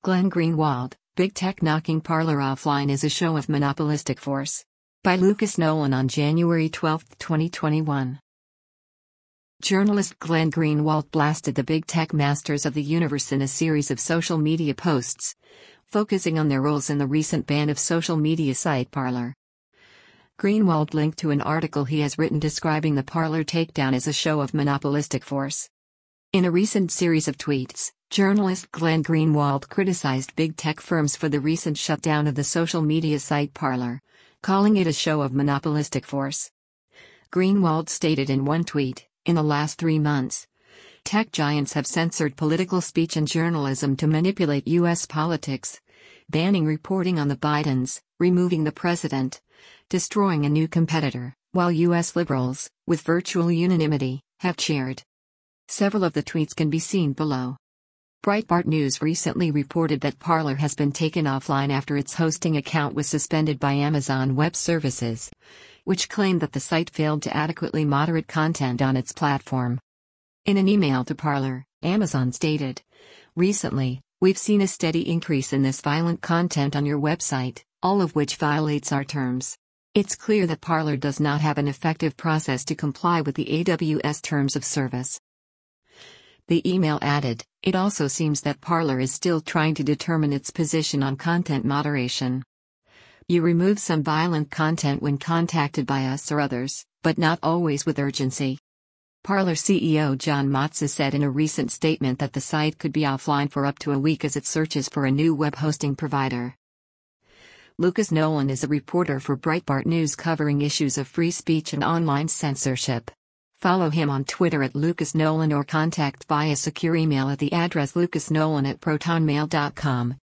Glenn Greenwald, Big Tech Knocking Parler Offline is a show of monopolistic force. By Lucas Nolan on January 12, 2021. Journalist Glenn Greenwald blasted the big tech masters of the universe in a series of social media posts, focusing on their roles in the recent ban of social media site Parler. Greenwald linked to an article he has written describing the Parler takedown as a show of monopolistic force. In a recent series of tweets, journalist Glenn Greenwald criticized big tech firms for the recent shutdown of the social media site Parler, calling it a show of monopolistic force. Greenwald stated in one tweet, "In the last 3 months, tech giants have censored political speech and journalism to manipulate U.S. politics, banning reporting on the Bidens, removing the president, destroying a new competitor, while U.S. liberals, with virtual unanimity, have cheered." Several of the tweets can be seen below. Breitbart News recently reported that Parler has been taken offline after its hosting account was suspended by Amazon Web Services, which claimed that the site failed to adequately moderate content on its platform. In an email to Parler, Amazon stated, "Recently, we've seen a steady increase in this violent content on your website, all of which violates our terms. It's clear that Parler does not have an effective process to comply with the AWS terms of service." The email added, "It also seems that Parler is still trying to determine its position on content moderation. You remove some violent content when contacted by us or others, but not always with urgency." Parler CEO John Matza said in a recent statement that the site could be offline for up to a week as it searches for a new web hosting provider. Lucas Nolan is a reporter for Breitbart News covering issues of free speech and online censorship. Follow him on Twitter at Lucas Nolan or contact via secure email at the address lucasnolan@protonmail.com.